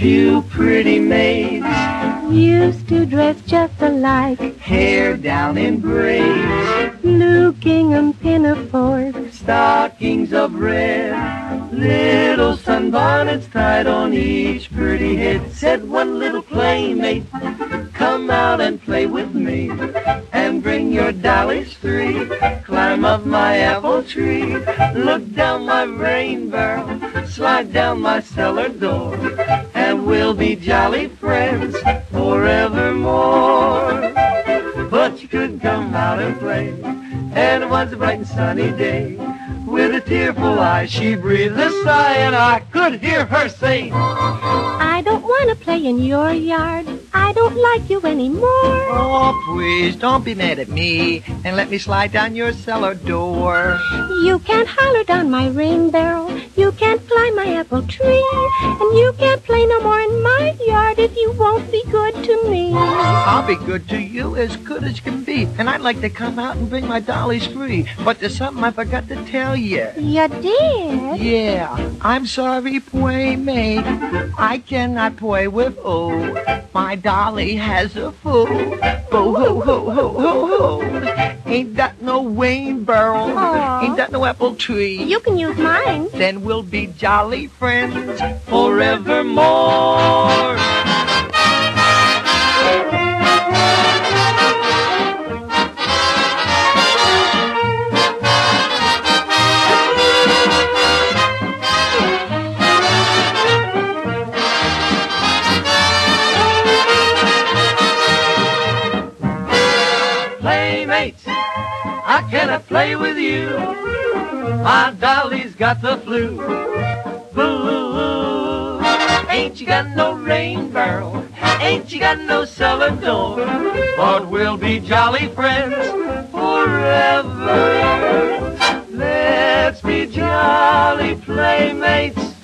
few pretty maids used to dress just alike, hair down in braids, blue gingham pinafores, stockings of red, little sunbonnets tied on each pretty head. Said one little playmate, come out and play with me, and bring your dollies three. Climb up my apple tree, look down my rain barrel, slide down my cellar door, and we'll be jolly friends forevermore. But you couldn't come out and play, and it was a bright and sunny day. With a tearful eye she breathed a sigh, and I could hear her say, I don't want to play in your yard, I don't like you anymore. oh, please don't be mad at me, and let me slide down your cellar door. You can't holler down my rain barrel, you can't climb my apple tree, and you can't play no more in my yard if you won't be good to me. I'll be good to you, as good as can be, and I'd like to come out and bring my dollies free, but there's something I forgot to tell you. You did? Yeah, I'm sorry, playmate, I cannot play with my dolly has a fool. Boo-hoo-hoo-hoo-hoo-hoo. Ain't that no rain barrel? Aww. Ain't that no apple tree? You can use mine. Then we'll be jolly friends forevermore. Playmates, I cannot play with you. My dolly's got the flu. Boo! Ain't you got no rain barrel? Ain't you got no cellar door? But we'll be jolly friends forever. Let's be jolly playmates